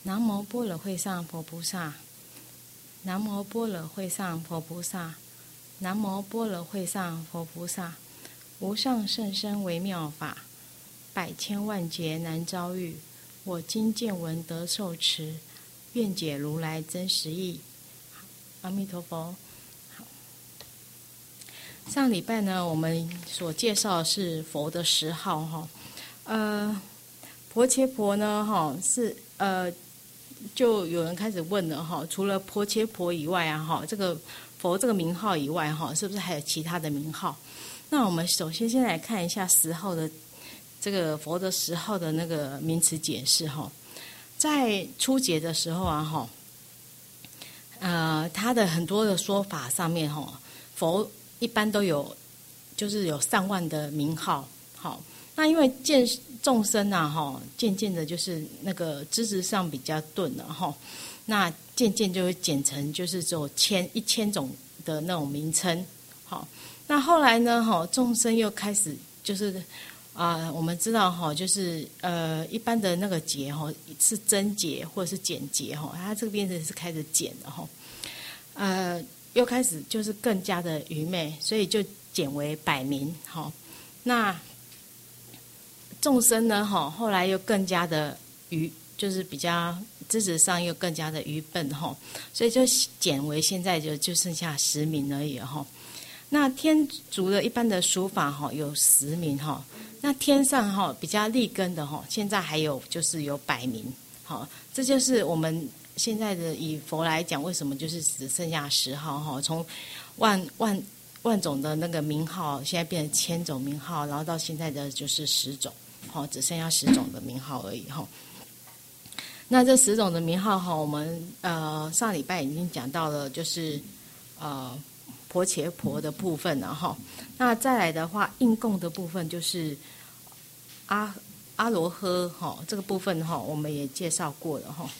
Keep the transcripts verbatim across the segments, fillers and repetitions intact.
南无般若会上佛菩萨，南无般若会上佛菩萨，南无般若会上佛菩萨。无上甚深微妙法，百千万劫难遭遇。我今见闻得受持，愿解如来真实义。阿弥陀佛。好，上礼拜呢，我们所介绍的是佛的十号哈，呃，婆伽婆呢哈是呃。就有人开始问了哈，除了婆伽婆以外啊哈，这个佛这个名号以外哈，是不是还有其他的名号？那我们首先先来看一下十号的这个佛的十号的那个名词解释哈。在初解的时候啊哈，呃，他的很多的说法上面哈，佛一般都有就是有上万的名号，好。那因为见众生啊，哈，渐渐的就是那个知识上比较钝了哈，那渐渐就会减成就是只有千一千种的那种名称，好，那后来呢，哈，众生又开始就是啊、呃，我们知道哈，就是呃，一般的那个劫哈是增劫或者是减劫哈，它这个变成是开始减了哈，呃，又开始就是更加的愚昧，所以就减为百名哈，那。众生呢，哈，后来又更加的愚，就是比较知识上又更加的愚笨哈，所以就减为现在就就剩下十名而已哈。那天竺的一般的书法哈有十名哈，那天上哈比较立根的哈，现在还有就是有百名，好，这就是我们现在的以佛来讲，为什么就是只剩下十号哈，从万万万种的那个名号，现在变成千种名号，然后到现在的就是十种。好，只剩下十种的名号而已哈。那这十种的名号哈，我们呃上礼拜已经讲到了，就是呃婆伽婆的部分了哈。那再来的话，应供的部分就是阿阿罗诃哈，这个部分哈，我们也介绍过了哈。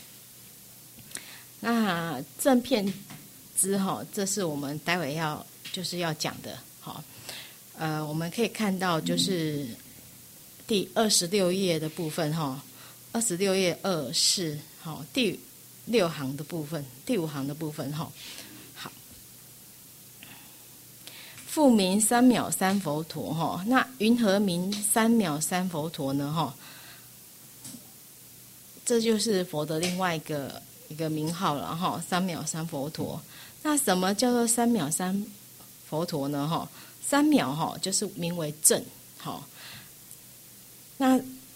那正片支哈，这是我们待会要就是要讲的哈。呃，我们可以看到就是。第二十六页的部分哈，二十六页二四好，第六行的部分，第五行的部分哈，好，复名三藐三佛陀哈，那云何名三藐三佛陀呢哈？这就是佛的另外一个一个名号了哈，三藐三佛陀。那什么叫做三藐三佛陀呢哈？三藐哈就是名为正哈。那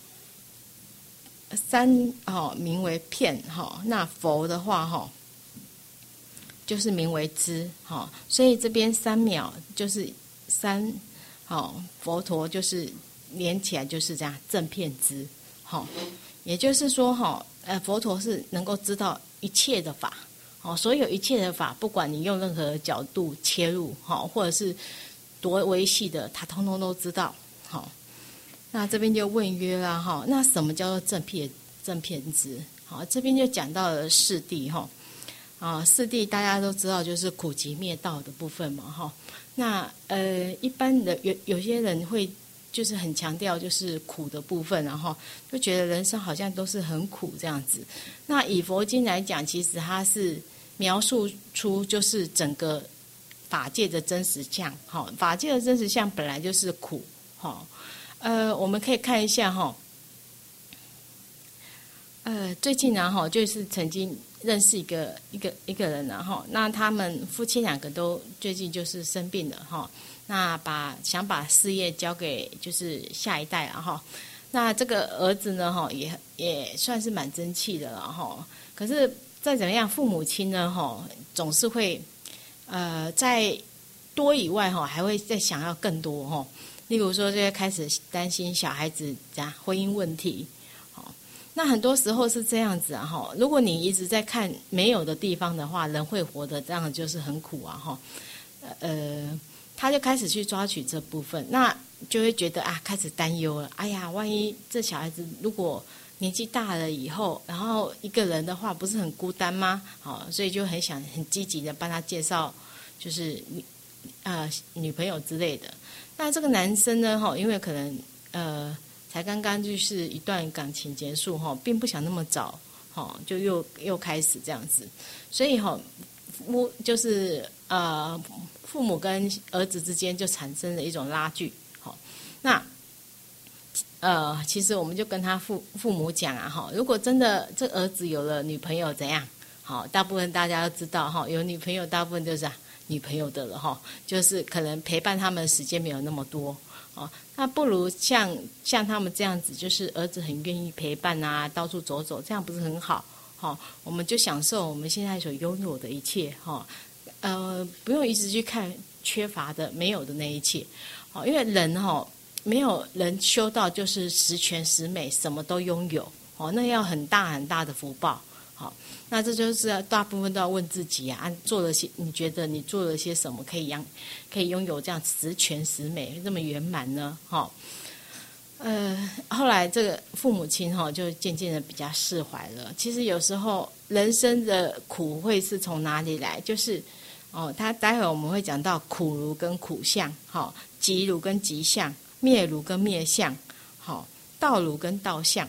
三哈、哦、名为片哈、哦，那佛的话哈、哦，就是名为知哈、哦，所以这边三藐就是三哈、哦、佛陀就是连起来就是这样正片知哈、哦，也就是说哈呃佛陀是能够知道一切的法哦，所有一切的法，不管你用任何角度切入哈、哦，或者是多微细的，他通通都知道好。哦那这边就问曰啦哈，那什么叫做正片正片知？好，这边就讲到了四谛哈，啊四谛大家都知道就是苦集灭道的部分嘛哈。那呃一般的有有些人会就是很强调就是苦的部分，然后就觉得人生好像都是很苦这样子。那以佛经来讲，其实它是描述出就是整个法界的真实相，哈，法界的真实相本来就是苦，哈。呃，我们可以看一下哈，呃，最近啊哈，就是曾经认识一个一个一个人啊哈，那他们夫妻两个都最近就是生病了哈，那把想把事业交给就是下一代啊哈，那这个儿子呢哈也也算是蛮争气的了哈，可是再怎么样，父母亲呢哈总是会呃在多以外哈，还会再想要更多哈。例如说，就会开始担心小孩子这样婚姻问题，好，那很多时候是这样子啊哈。如果你一直在看没有的地方的话，人会活得这样就是很苦啊哈。呃，他就开始去抓取这部分，那就会觉得啊，开始担忧了。哎呀，万一这小孩子如果年纪大了以后，然后一个人的话，不是很孤单吗？好，所以就很想很积极的帮他介绍，就是呃女朋友之类的。那这个男生呢，哈，因为可能呃才刚刚就是一段感情结束哈，并不想那么早好，就又又开始这样子。所以哈，夫就是呃父母跟儿子之间就产生了一种拉锯。好，那呃其实我们就跟他父父母讲啊哈，如果真的这儿子有了女朋友怎样？好，大部分大家都知道哈，有女朋友大部分就是、啊、女朋友的了哈，就是可能陪伴他们的时间没有那么多哦。那不如像像他们这样子，就是儿子很愿意陪伴啊，到处走走，这样不是很好？好，我们就享受我们现在所拥有的一切哈，呃，不用一直去看缺乏的、没有的那一切。好，因为人哈，没有人修道就是十全十美，什么都拥有哦，那要很大很大的福报。好，那这就是要大部分都要问自己啊，做了些，你觉得你做了些什么可以养，可以拥有这样十全十美这么圆满呢？哈，呃，后来这个父母亲哈就渐渐的比较释怀了。其实有时候人生的苦会是从哪里来？就是哦，他待会我们会讲到苦如跟苦相，好，吉如跟吉相，灭如跟灭相，好，道如跟道相。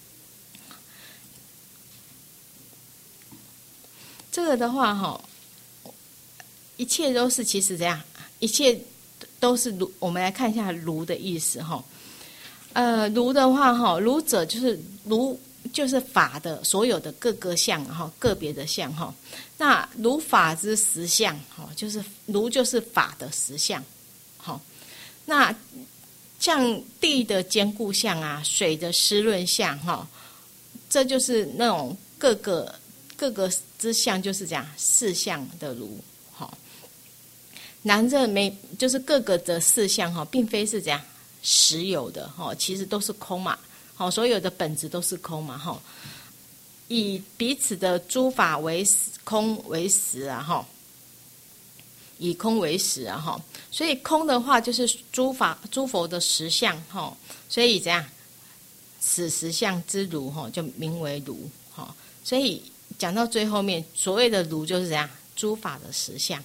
这个的话哈，一切都是其实怎样？一切都是如，我们来看一下如的意思哈。呃，如的话哈，如者就是如，就是法的所有的各个相哈，个别的相哈。那如法之实相哈，就是如就是法的实相。好，那像地的坚固相啊，水的湿润相哈，这就是那种各个各个之相，就是这样四相的如。好，男这没就是各个的四相哈，并非是这样实有的哈，其实都是空嘛。好，所有的本质都是空嘛哈。以彼此的诸法为实，空为实啊哈。以空为实啊哈，所以空的话就是诸法诸佛的实相哈，所以怎样？此实相之如哈，就名为如哈。所以讲到最后面，所谓的如就是怎样？诸法的实相。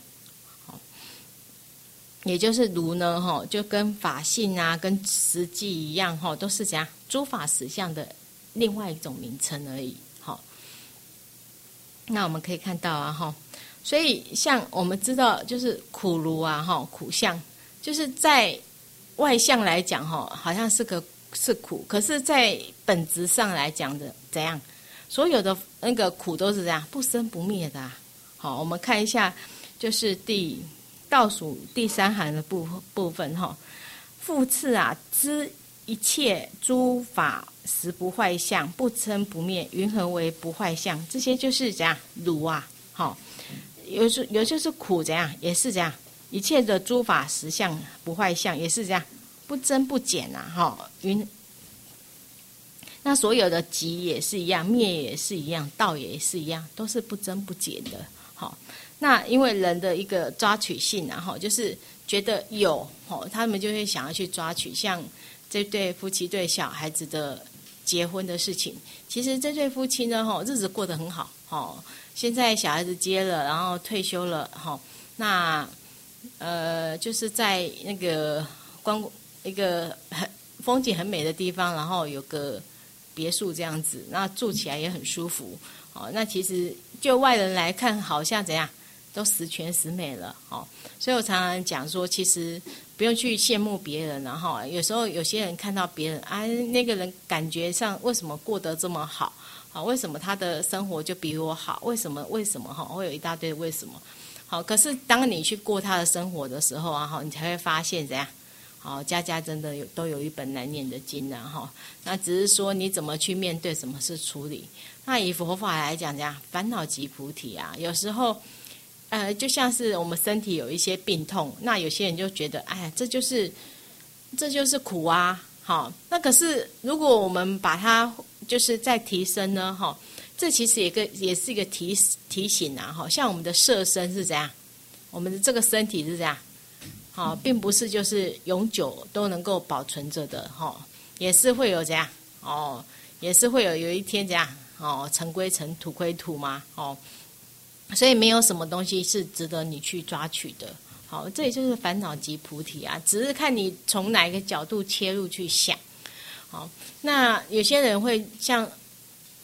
也就是如呢，哈，就跟法性啊，跟实际一样，哈，都是怎样诸法实相的另外一种名称而已，好。那我们可以看到啊，哈，所以像我们知道，就是苦如啊，哈，苦相，就是在外相来讲，哈，好像是个是苦，可是在本质上来讲的怎样？所有的那个苦都是怎样不生不灭的啊。好，我们看一下，就是第。倒数第三行的部部分哈，复次啊，知一切诸法实不坏相，不生不灭，云何为不坏相？这些就是怎样如啊，好，有就有就是苦怎样，也是怎样，一切的诸法实相不坏相，也是这样不增不减呐，哈，云。那所有的极也是一样，灭也是一样，道也是一样，都是不增不减的，好。那因为人的一个抓取性啊，哈，就是觉得有，哈，他们就会想要去抓取，像这对夫妻对小孩子的结婚的事情，其实这对夫妻呢，哈，日子过得很好，哈，现在小孩子接了，然后退休了，哈，那呃，就是在那个光一个很风景很美的地方，然后有个别墅这样子，那住起来也很舒服，哦，那其实就外人来看，好像怎样？都十全十美了，哦，所以我常常讲说，其实不用去羡慕别人了，哈。有时候有些人看到别人啊，那个人感觉上为什么过得这么好，啊，为什么他的生活就比我好？为什么？为什么？哈，会有一大堆为什么。好，可是当你去过他的生活的时候啊，哈，你才会发现怎样？好，家家真的有都有一本难念的经啊，哈。那只是说你怎么去面对，怎么是处理。那以佛法来讲，怎样？烦恼即菩提啊，有时候。呃，就像是我们身体有一些病痛，那有些人就觉得，哎，这就是这就是苦啊，好，那可是如果我们把它就是再提升呢，哈，这其实也个也是一个提提醒啊，哈，像我们的色身是怎样，我们的这个身体是怎样，好，并不是就是永久都能够保存着的，哈，也是会有怎样，哦，也是会有有一天怎样，哦，尘归尘，土归土嘛，哦。所以没有什么东西是值得你去抓取的，好，这也就是烦恼即菩提啊，只是看你从哪一个角度切入去想。好，那有些人会像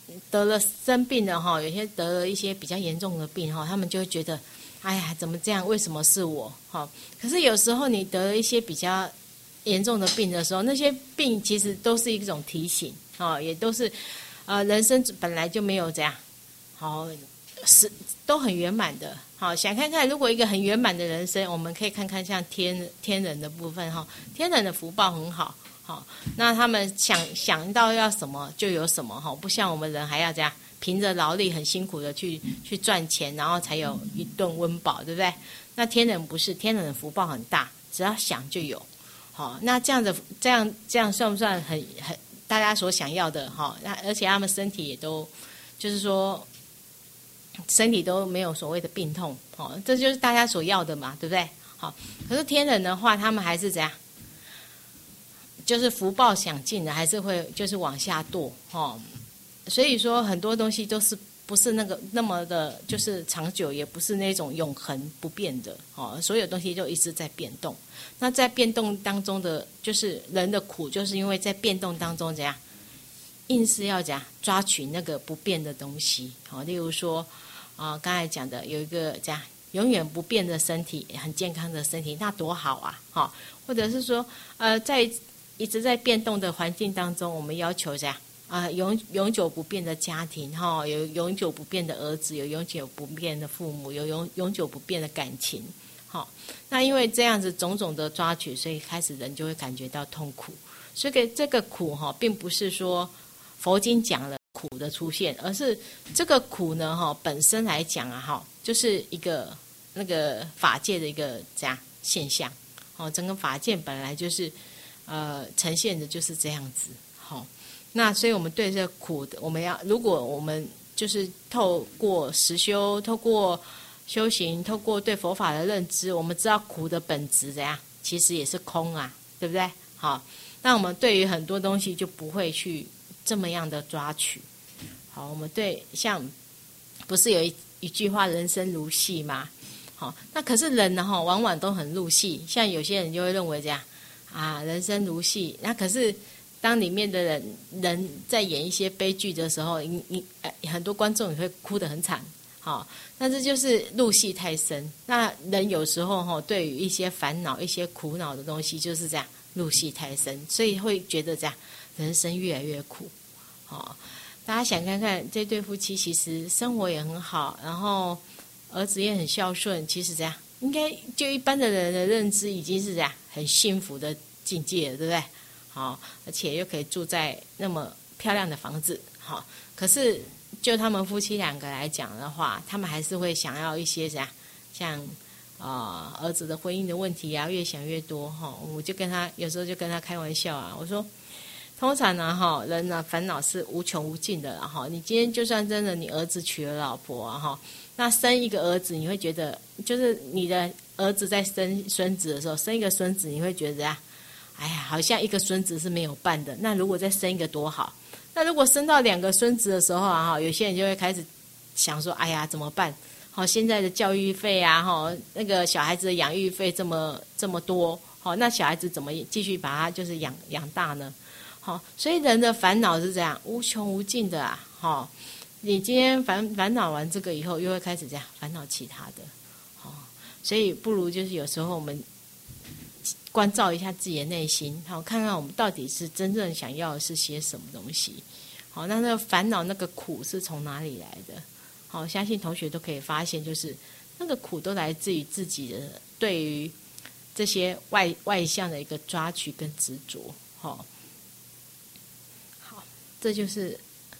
得了生病了哈，有些得了一些比较严重的病哈，他们就会觉得，哎呀，怎么这样？为什么是我？哈，可是有时候你得了一些比较严重的病的时候，那些病其实都是一种提醒啊，也都是，呃，人生本来就没有这样，好，是都很圆满的。好，想看看如果一个很圆满的人生，我们可以看看像天天人的部分哈，天人的福报很好。好，那他们想想到要什么就有什么哈，不像我们人还要这样凭着劳力很辛苦的去去赚钱，然后才有一顿温饱，对不对？那天人不是，天人的福报很大，只要想就有。好，那这样的这样这样算不算很很大家所想要的哈？那而且他们身体也都就是说身体都没有所谓的病痛，哦，这就是大家所要的嘛，对不对？好，可是天人的话，他们还是怎样？就是福报享尽了，还是会就是往下堕哦，所以说很多东西都是不是那个那么的，就是长久，也不是那种永恒不变的哦，所有东西就一直在变动。那在变动当中的，就是人的苦，就是因为在变动当中怎样，硬是要怎样抓取那个不变的东西。好，例如说啊、呃，刚才讲的有一个这样永远不变的身体，很健康的身体，那多好啊！哈、哦，或者是说呃在一直在变动的环境当中，我们要求这样啊、呃、永永久不变的家庭哈、哦，有永久不变的儿子，有永久不变的父母，有永永久不变的感情。好、哦，那因为这样子种种的抓取，所以开始人就会感觉到痛苦。所以这个苦哈、哦，并不是说佛经讲了苦的出现，而是这个苦呢哈、哦、本身来讲啊哈，就是一个那个法界的一个这样现象。哦，整个法界本来就是。呃，呈现的就是这样子，好、哦，那所以我们对这个苦的，我们要，如果我们就是透过实修，透过修行，透过对佛法的认知，我们知道苦的本质怎样，其实也是空啊，对不对？好，那我们对于很多东西就不会去这么样的抓取。好，我们对像不是有一一句话，人生如戏吗？好，那可是人呢，哈，往往都很入戏，像有些人就会认为这样。啊，人生如戏。那可是，当里面的人人在演一些悲剧的时候，你你很多观众也会哭得很惨，好、哦，那这就是入戏太深。那人有时候哈、哦，对于一些烦恼、一些苦恼的东西，就是这样入戏太深，所以会觉得这样人生越来越苦。好、哦，大家想看看这对夫妻，其实生活也很好，然后儿子也很孝顺，其实这样。应该就一般的人的认知已经是这样很幸福的境界了，对不对？好，而且又可以住在那么漂亮的房子，好。可是就他们夫妻两个来讲的话，他们还是会想要一些这样，像啊、呃、儿子的婚姻的问题啊，越想越多哈。我就跟他有时候就跟他开玩笑啊，我说，通常呢哈，人呢烦恼是无穷无尽的哈。你今天就算真的你儿子娶了老婆啊哈。那生一个儿子，你会觉得，就是你的儿子在生孙子的时候，生一个孙子，你会觉得啊，哎呀，好像一个孙子是没有伴的。那如果再生一个多好？那如果生到两个孙子的时候啊，哈，有些人就会开始想说，哎呀，怎么办？好，现在的教育费啊，哈，那个小孩子的养育费这么这么多，好，那小孩子怎么继续把他就是养养大呢？好，所以人的烦恼是这样无穷无尽的啊，哈。你今天烦烦恼完这个以后，又会开始这样烦恼其他的，哦，所以不如就是有时候我们关照一下自己的内心，好，看看我们到底是真正想要的是些什么东西，好，那那个烦恼那个苦是从哪里来的？好，相信同学都可以发现，就是那个苦都来自于自己的对于这些外外向的一个抓取跟执着，好，好，这就是。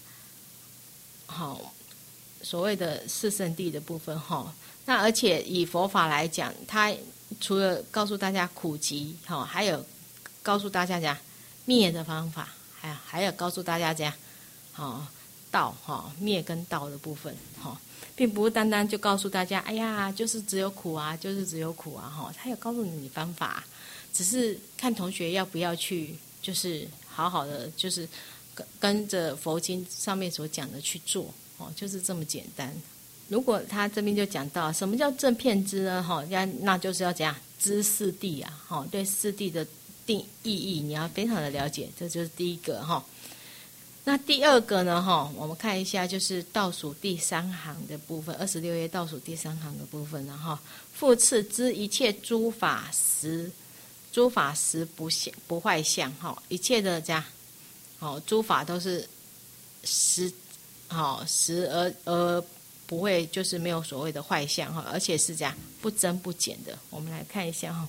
好，所谓的四圣谛的部分哈，那而且以佛法来讲，它除了告诉大家苦集哈，还有告诉大家讲灭的方法，还有还有告诉大家讲哈道哈灭跟道的部分哈，并不是单单就告诉大家，哎呀，就是只有苦啊，就是只有苦啊哈，它有告诉你方法，只是看同学要不要去，就是好好的就是。跟着佛经上面所讲的去做，哦，就是这么简单。如果他这边就讲到什么叫正遍知呢？哈，那那就是要怎样知四谛啊，哈，对四谛的定意义你要非常的了解，这就是第一个哈。 那第二个呢，哈，我们看一下，就是倒数第三行的部分，二十六页倒数第三行的部分，然后复次知一切诸法实，诸法实不相不坏相，哈，一切的这样，哦，诸法都是实，好实而而不会就是没有所谓的坏相哈，而且是这样不增不减的。我们来看一下哈，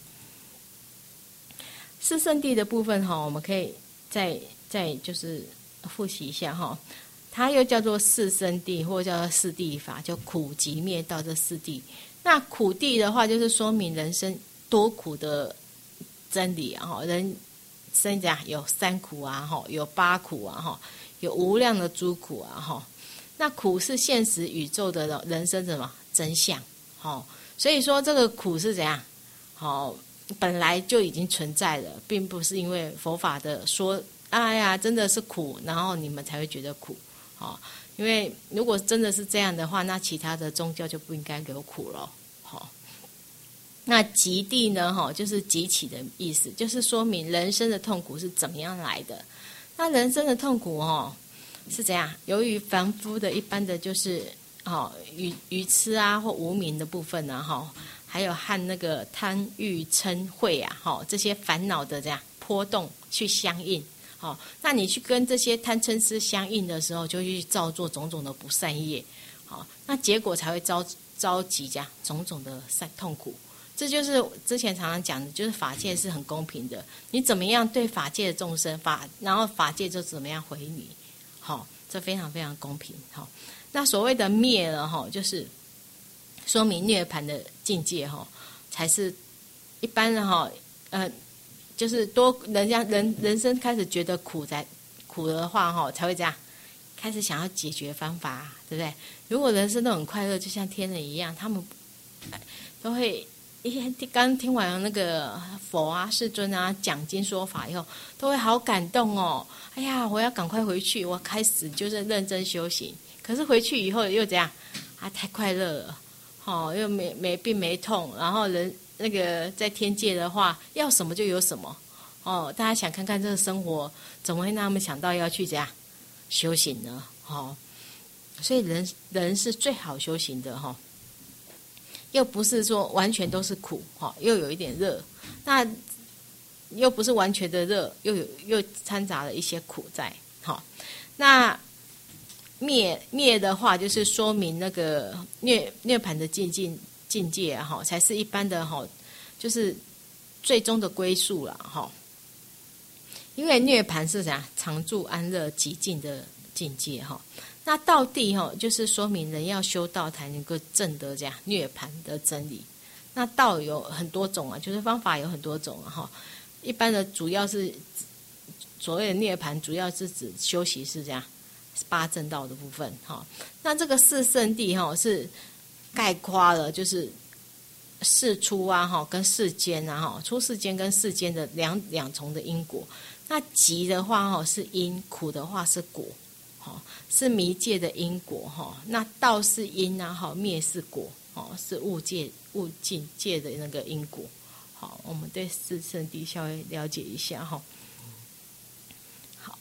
四圣谛的部分哈，我们可以再再就是复习一下哈，它又叫做四圣谛，或者叫做四谛法，就苦集灭道这四谛。那苦谛的话，就是说明人生多苦的真理啊哈，人生讲有三苦啊哈，有八苦啊哈，有无量的诸苦啊哈。那苦是现实宇宙的人生什么真相？好，所以说这个苦是怎样？好，本来就已经存在了，并不是因为佛法的说，哎呀，真的是苦，然后你们才会觉得苦。好，因为如果真的是这样的话，那其他的宗教就不应该有苦了。好，那极地呢？哈，就是极起的意思，就是说明人生的痛苦是怎么样来的。那人生的痛苦哦，是怎样？由于凡夫的一般的就是哦愚愚痴啊或无明的部分啊哈，还有和那个贪欲嗔恚啊哈这些烦恼的这样波动去相应。好，那你去跟这些贪嗔痴相应的时候，就去造作种种的不善业。好，那结果才会招召集这样种种的善痛苦。这就是之前常常讲的，就是法界是很公平的，你怎么样对法界的众生法，然后法界就怎么样回你。好，这非常非常公平。好，那所谓的灭了哈，就是说明涅槃的境界哈，才是一般的哈，呃，就是多人家人人生开始觉得苦才苦的话哈，才会这样开始想要解决方法，对不对？如果人生都很快乐，就像天人一样，他们都会。刚听完那个佛啊、世尊啊讲经说法以后，都会好感动哦。哎呀，我要赶快回去，我开始就是认真修行。可是回去以后又怎样？啊，太快乐了，哦，又没没病没痛，然后人那个在天界的话，要什么就有什么。哦，大家想看看这个生活，怎么会让他们想到要去怎样修行呢？哦，所以人人是最好修行的哈。哦，又不是说完全都是苦，又有一点热，那又不是完全的热，又有又掺杂了一些苦在。好，那灭灭的话，就是说明那个涅涅槃的境界境界啊，才是一般的哈，就是最终的归宿了哈。因为涅槃是啥？常住安乐极静的境界哈。那道地哈，就是说明人要修道才能够证得这样涅槃的真理。那道有很多种啊，就是方法有很多种啊哈。一般的主要是所谓的涅槃，主要是指修习是这样八正道的部分哈。那这个四圣谛哈是概括了，就是世出啊哈跟世间啊哈，出世间跟世间的两两重的因果。那集的话哈是因，苦的话是果。是迷界的因果哈，那道是因啊，哈灭是果，哦是物界物境界的那个因果。好，我们对四圣谛稍微了解一下哈。好，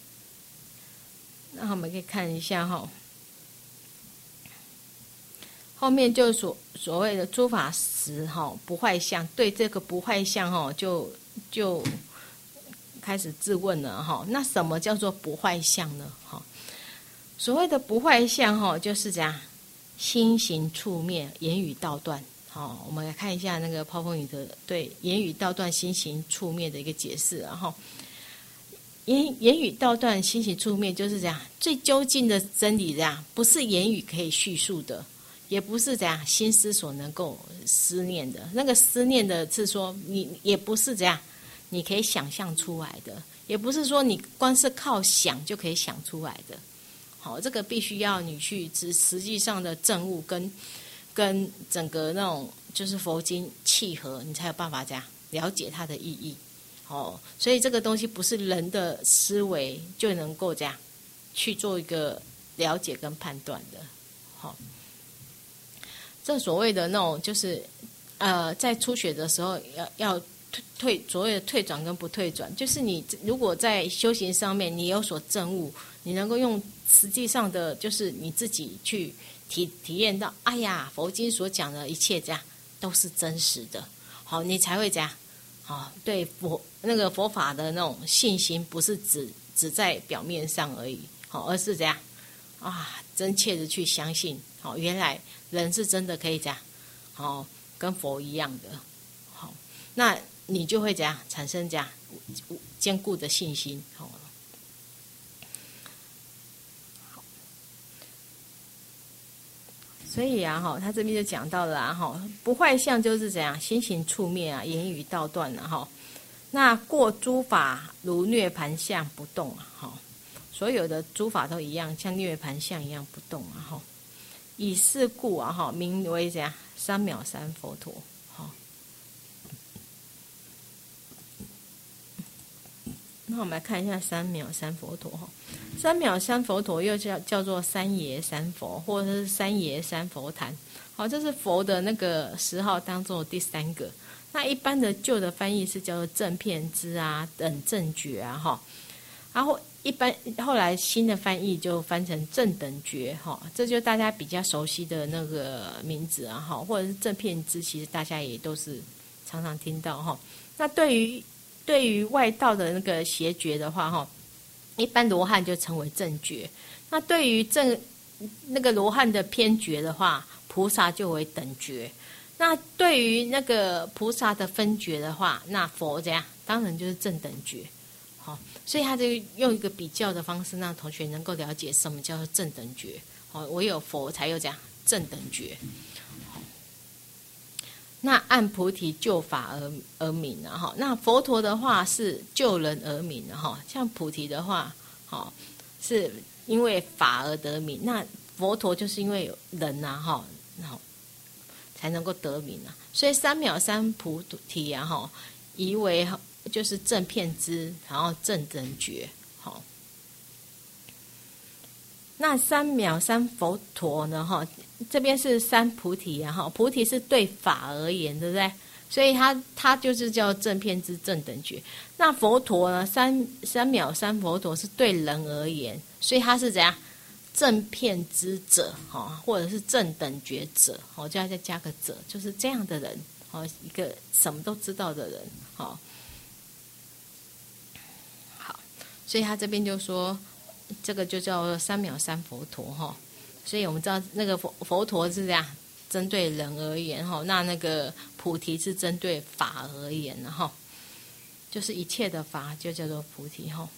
那我们可以看一下哈，后面就所所谓的诸法实哈不坏相，对这个不坏相哈就就开始自问了哈。那什么叫做不坏相呢？哈。所谓的不坏相哈，就是这样，心行处灭，言语道断。好，我们来看一下那个泡泡雨的对言语道断、心行处灭的一个解释。然后，言言语道断、心行处灭，就是这样，最究竟的真理这样，不是言语可以叙述的，也不是这样心思所能够思念的。那个思念的是说，你也不是这样，你可以想象出来的，也不是说你光是靠想就可以想出来的。好，这个必须要你去实实际上的证悟跟跟整个那种就是佛经契合，你才有办法这样了解它的意义。好，所以这个东西不是人的思维就能够这样去做一个了解跟判断的。好，这所谓的那种就是呃，在初学的时候要要退退所谓的退转跟不退转，就是你如果在修行上面你有所证悟。 你能够用实际上的，就是你自己去体体验到，哎呀，佛经所讲的一切这样都是真实的，好，你才会这样，好，对佛那个佛法的那种信心，不是只只在表面上而已，好，而是这样啊，真切的去相信，好，原来人是真的可以这样，好，跟佛一样的，好，那你就会这样产生这样坚固的信心，好。所以啊，哈，他这边就讲到了啊，哈，不坏相就是怎样，心行处灭啊，言语道断啊，哈。那过诸法如涅盘相不动啊，哈，所有的诸法都一样，像涅盘相一样不动啊，哈。以是故啊，哈，名为怎样三藐三佛陀，哈。那我们来看一下三藐三佛陀哈，三藐三佛陀又叫叫做三爷三佛，或者是三爷三佛坛。好，这是佛的那个十号当中的第三个。那一般的旧的翻译是叫做正遍知啊、等正觉啊哈。然后一般后来新的翻译就翻成正等觉哈，这就大家比较熟悉的那个名字啊哈，或者是正遍知，其实大家也都是常常听到哈。那对于对于外道的那个邪觉的话，哈，一般罗汉就称为正觉。那对于正那个罗汉的偏觉的话，菩萨就为等觉。那对于那个菩萨的分觉的话，那佛这样当然就是正等觉。好，所以他就用一个比较的方式，让同学能够了解什么叫做正等觉。好，唯有佛才有这样正等觉。那按菩提救法而而明啊哈，那佛陀的话是救人而明啊哈，像菩提的话，好是因为法而得名，那佛陀就是因为有人呐哈，然后才能够得名啊，所以三藐三菩提啊哈，疑为就是正遍知，然后正等觉，好。那三藐三佛陀呢？哈，这边是三菩提啊，哈，菩提是对法而言，对不对？所以它它就是叫正遍知正等觉。那佛陀呢？三三藐三佛陀是对人而言，所以它是怎样？正遍知者，哈，或者是正等觉者，好，就要再加个者，就是这样的人，好，一个什么都知道的人，好，好，所以他这边就说。这个就叫三藐三佛陀哈，所以我们知道那个佛佛陀是这样针对人而言哈，那那个菩提是针对法而言的哈，就是一切的法就叫做菩提哈。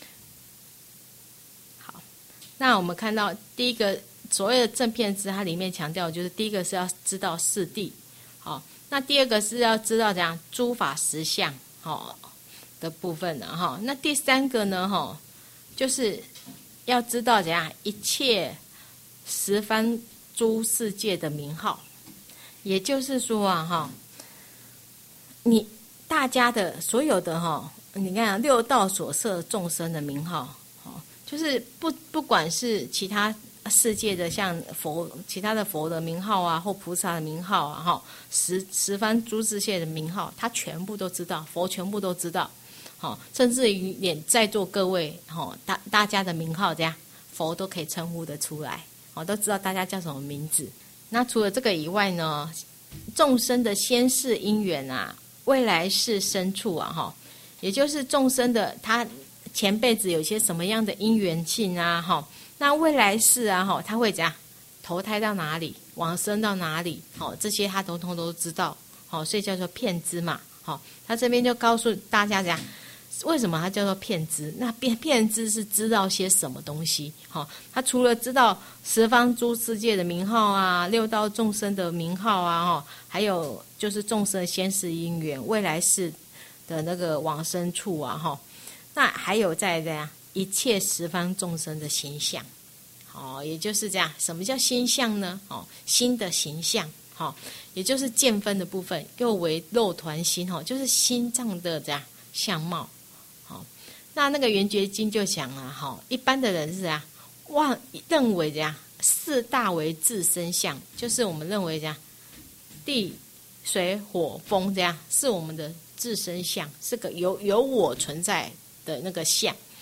好，那我们看到第一个所谓的正遍知，它里面强调就是第一个是要知道四谛，好，那第二个是要知道怎样诸法实相好的部分的哈，那第三个呢哈，就是要知道怎样一切十方诸世界的名号，也就是说啊哈，你大家的所有的哈，你看六道所摄众生的名号，就是不不管是其他世界的像佛其他的佛的名号啊，或菩萨的名号啊哈，十十方诸世界的名号，他全部都知道，佛全部都知道。好，甚至于连在座各位，好，大大家的名号这样，佛都可以称呼得出来，好，都知道大家叫什么名字。那除了这个以外呢，众生的先世因缘啊，未来世深处啊，哈，也就是众生的他前辈子有些什么样的因缘性啊，哈，那未来世啊，哈，他会怎样投胎到哪里，往生到哪里，好，这些他统统都知道，好，所以叫做遍知嘛，好，他这边就告诉大家这样。为什么它叫做遍知？那遍遍知是知道些什么东西？好，他除了知道十方诸世界的名号啊，六道众生的名号啊，哈，还有就是众生的先世因缘、未来世的那个往生处啊，哈，那还有在这样一切十方众生的形象，好，也就是这样。什么叫心相呢？哦，心的形象，好，也就是见分的部分，又为肉团心，哈，就是心脏的这样相貌。那那个圆觉经就讲啊，哈，一般的人是啊，妄认为这样四大为自身相，就是我们认为这样地水火风这样是我们的自身相，是个有有我存在的那个相。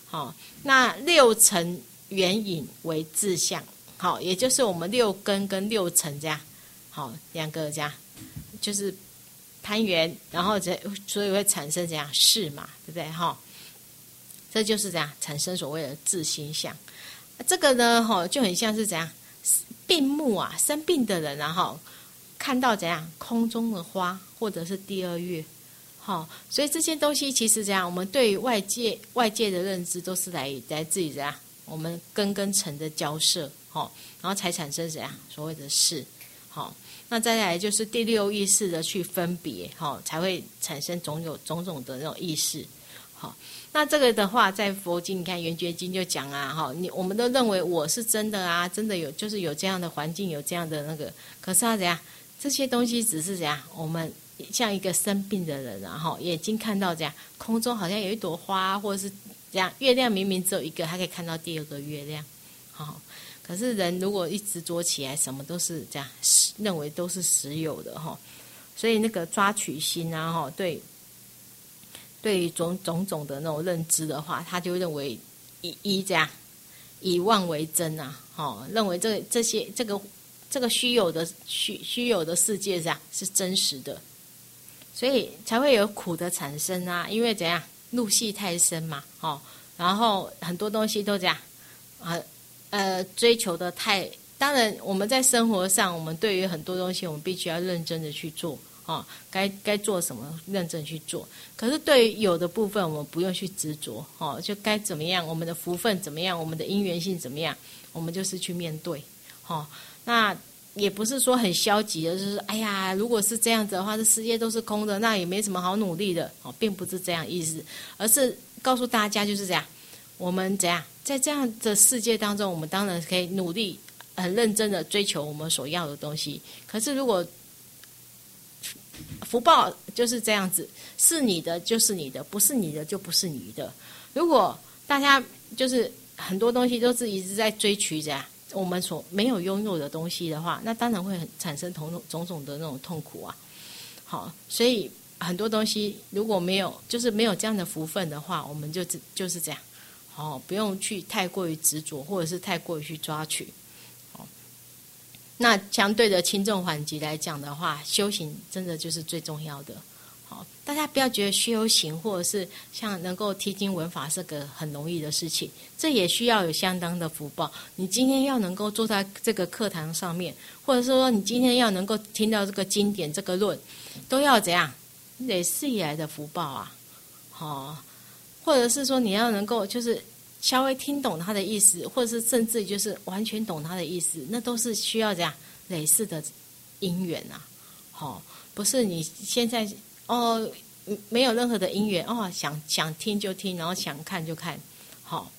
好，那六尘缘影为自相，好，也就是我们六根跟六尘这样，好，两个这样，就是攀缘，然后这所以会产生这样事嘛，对不对？哈，这就是这样产生所谓的自心相。这个呢，哈，就很像是怎样病目啊，生病的人啊，哈，看到怎样空中的花，或者是第二月。好，所以这些东西其实这样，我们对于外界外界的认知都是来来自于怎样，我们根跟尘的交涉，好，然后才产生怎样所谓的事，好，那再来就是第六意识的去分别，好，才会产生种有种种的那种意识，好，那这个的话，在佛经你看《圆觉经》就讲啊，哈，你我们都认为我是真的啊，真的有就是有这样的环境，有这样的那个，可是他怎样，这些东西只是怎样，我们。像一个生病的人啊，哈，眼睛看到这样，空中好像有一朵花，或者是这样，月亮明明只有一个，他可以看到第二个月亮，好。可是人如果一执着起来，什么都是这样，认为都是实有的哈，所以那个抓取心啊，哈，对，对于种种种的那种认知的话，他就认为以以这样以妄为真啊，哈，认为这这些这个这个虚有的虚虚有的世界上是真实的。所以才会有苦的产生啊，因为怎样入戏太深嘛，哦，然后很多东西都这样，啊，呃，追求的太，当然我们在生活上，我们对于很多东西，我们必须要认真的去做，哦，该该做什么认真去做。可是对于有的部分，我们不用去执着，哦，就该怎么样，我们的福分怎么样，我们的因缘性怎么样，我们就是去面对，哦，那。也不是说很消极的，就是哎呀，如果是这样子的话，这世界都是空的，那也没什么好努力的哦，并不是这样意思，而是告诉大家就是这样，我们怎样在这样的世界当中，我们当然可以努力、很认真的追求我们所要的东西。可是如果福报就是这样子，是你的就是你的，不是你的就不是你的。如果大家就是很多东西都是一直在追求这样。我们所没有拥有的东西的话，那当然会很产生种种种的那种痛苦啊。好，所以很多东西如果没有，就是没有这样的福分的话，我们就就是这样，好，不用去太过于执着，或者是太过于去抓取。好，那相对的轻重缓急来讲的话，修行真的就是最重要的。好，大家不要觉得修行或者是像能够听经闻法是个很容易的事情，这也需要有相当的福报。你今天要能够坐在这个课堂上面，或者说你今天要能够听到这个经典这个论，都要怎样累世以来的福报啊，哦，或者是说你要能够就是稍微听懂他的意思，或者是甚至就是完全懂他的意思，那都是需要怎样累世的因缘啊，哦，不是你现在。哦，没有任何的因缘哦，想想听就听，然后想看就看，好。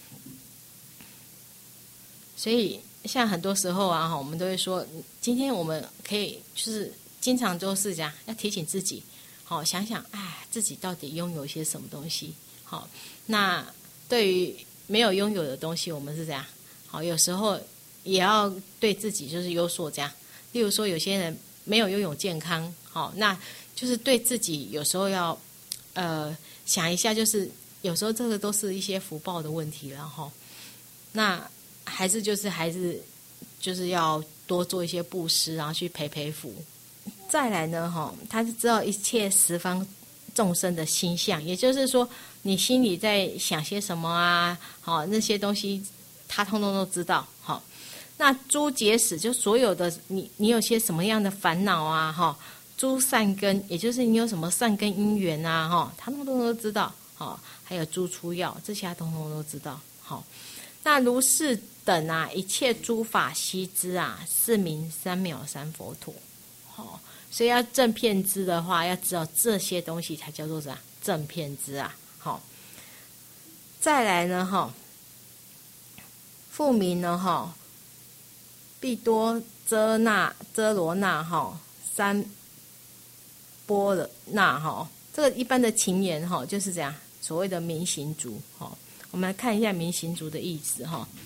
所以像很多时候啊，我们都会说，今天我们可以就是经常都是这样，要提醒自己，好，想想哎，自己到底拥有一些什么东西，好。那对于没有拥有的东西，我们是这样，好，有时候也要对自己就是有所这样，例如说有些人没有拥有健康，好，那。就是对自己有时候要，呃，想一下，就是有时候这个都是一些福报的问题了哈。那还是就是还是就是要多做一些布施，然后去培培福。再来呢，哈，他是知道一切十方众生的心相，也就是说，你心里在想些什么啊，好那些东西，他通通都知道。好，那诸结使就所有的你，你有些什么样的烦恼啊，哈。诸善根，也就是你有什么善根因缘啊，哈，他通通都知道，好，还有诸出药，这些他通通都知道，好。那如是等啊，一切诸法悉知啊，是名三藐三佛陀，好。所以要正遍知的话，要知道这些东西才叫做啥？正遍知啊，好。再来呢，哈，复名呢，哈，必多遮那遮罗那，哈，三。波了那哈，这个一般的情言哈，就是这样，所谓的明行足哈。我们来看一下明行足的意思哈。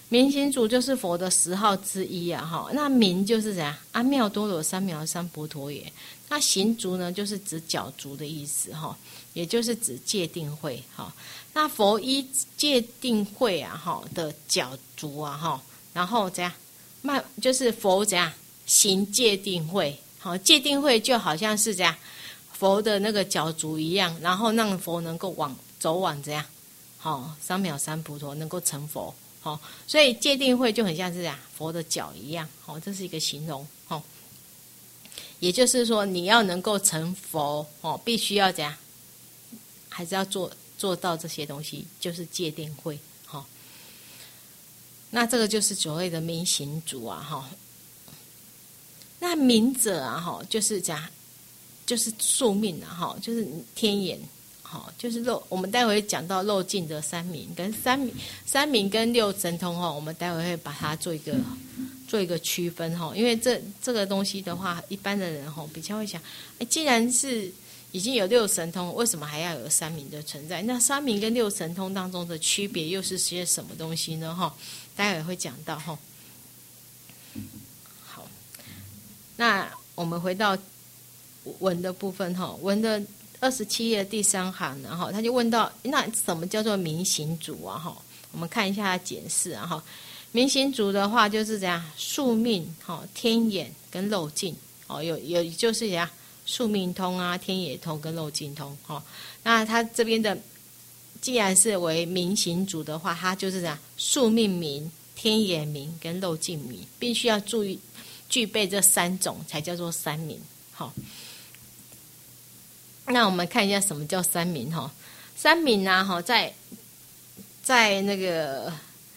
明行足就是佛的十号之一啊，哈。那明就是怎样？阿妙多罗三藐三菩提也。那行足呢，就是指脚足的意思哈，也就是指戒定慧哈。那佛依戒定慧啊哈的脚足啊哈，然后怎样？慢就是佛怎样行戒定慧？好，戒定慧就好像是这样佛的那个脚足一样，然后让佛能够往走往怎样？好，三藐三菩提能够成佛。好，所以戒定慧就很像是这样佛的脚一样。好，这是一个形容。好，也就是说你要能够成佛，哦，必须要怎样？还是要做做到这些东西，就是戒定慧。好，那这个就是所谓的明行足啊。哈，那明者啊，哈，就是讲就是宿命啊，哈，就是天眼。好，就是漏，我们待会会讲到漏尽的三明跟三明三明跟六神通哈，我们待会会把它做一个做一个区分哈，因为这这个东西的话，一般的人哈比较会想，哎，既然是已经有六神通，为什么还要有三明的存在？那三明跟六神通当中的区别又是些什么东西呢？哈，待会会讲到哈。好，那我们回到文的部分哈，文的。二十七页第三行，然后他就问到，那什么叫做明行足啊？哈，我们看一下它解释啊。哈，明行足的话就是怎样，宿命、哈天眼跟漏尽哦，有有就是怎样，宿命通啊、天眼通跟漏尽通。哈，那他这边的既然是为明行足的话，它就是怎样，宿命明、天眼明跟漏尽明，必须要注意具备这三种才叫做三明。好。那我们看一下什么叫三明哈？三明啊哈，在在那个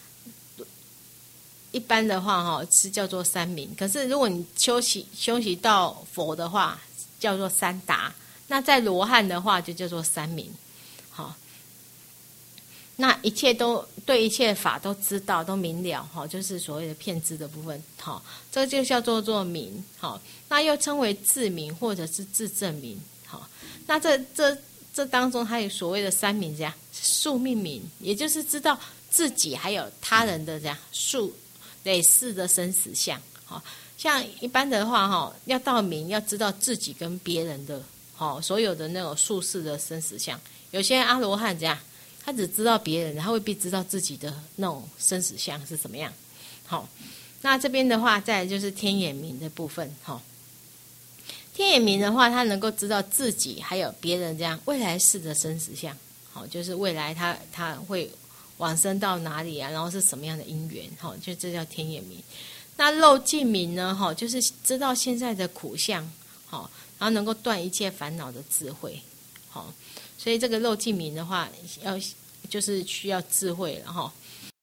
一般的话哈是叫做三明，可是如果你修习修习到佛的话，叫做三达。那在罗汉的话就叫做三明。好，那一切都对一切法都知道都明了哈，就是所谓的遍知的部分。好，这就叫做做明。好，那又称为自明或者是自证明。好，那这这这当中还有所谓的三明这样宿命明，也就是知道自己还有他人的这样宿累世的生死相。好，像一般的话哈，要到明要知道自己跟别人的好所有的那种宿世的生死相。有些阿罗汉这样，他只知道别人，他未必知道自己的那种生死相是怎么样。好，那这边的话，再来就是天眼明的部分。好。天眼明的话，他能够知道自己还有别人这样未来世的生死相，好，就是未来他他会往生到哪里啊，然后是什么样的因缘，好，就这叫天眼明。那漏尽明呢，哈，就是知道现在的苦相，好，然后能够断一切烦恼的智慧，好，所以这个漏尽明的话，要就是需要智慧了哈。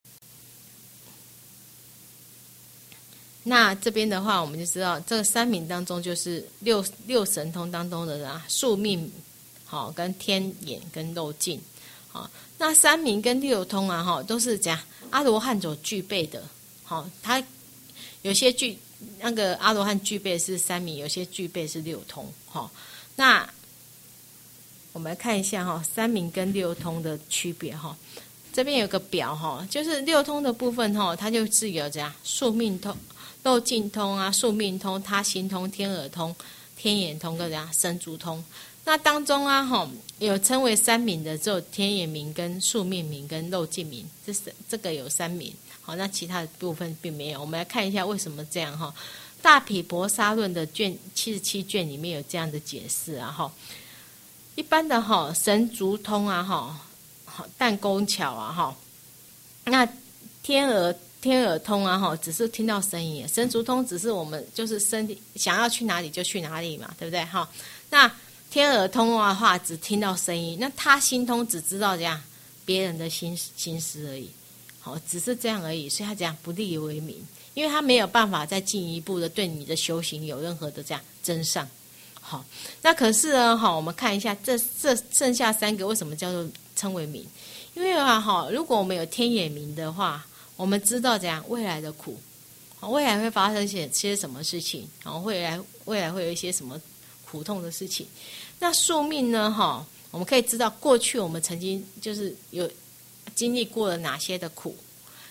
那这边的话，我们就知道这个三明当中就是六六神通当中的啊，宿命好跟天眼跟漏尽好。那三明跟六通啊，哈，都是讲阿罗汉所具备的。好，他有些具那个阿罗汉具备是三明，有些具备是六通。好，那我们来看一下哈，三明跟六通的区别哈。这边有个表哈，就是六通的部分哈，它就是有这样宿命通。漏尽通啊，宿命通、他心通、天耳通、天眼通跟怎样神足通。那当中啊，哈有称为三明的，只有天眼明、跟宿命明、跟漏尽明，这是这个有三明。好，那其他的部分并没有。我们来看一下为什么这样哈。大毗婆沙论的卷七十七卷里面有这样的解释啊哈。一般的哈神足通啊哈，弹弓巧啊哈，那天耳。天耳通啊，哈，只是听到声音；神足通只是我们就是身体想要去哪里就去哪里嘛，对不对？哈，那天耳通的话，只听到声音；那他心通只知道这样别人的心心思而已，好，只是这样而已。所以他讲不立为名，因为他没有办法再进一步的对你的修行有任何的这样增上。好，那可是呢，哈，我们看一下这这剩下三个为什么叫做称为名？因为啊，哈，如果我们有天眼明的话。我们知道怎样未来的苦，未来会发生些些什么事情，然后未来未来会有一些什么苦痛的事情。那宿命呢？哈，我们可以知道过去我们曾经就是有经历过了哪些的苦，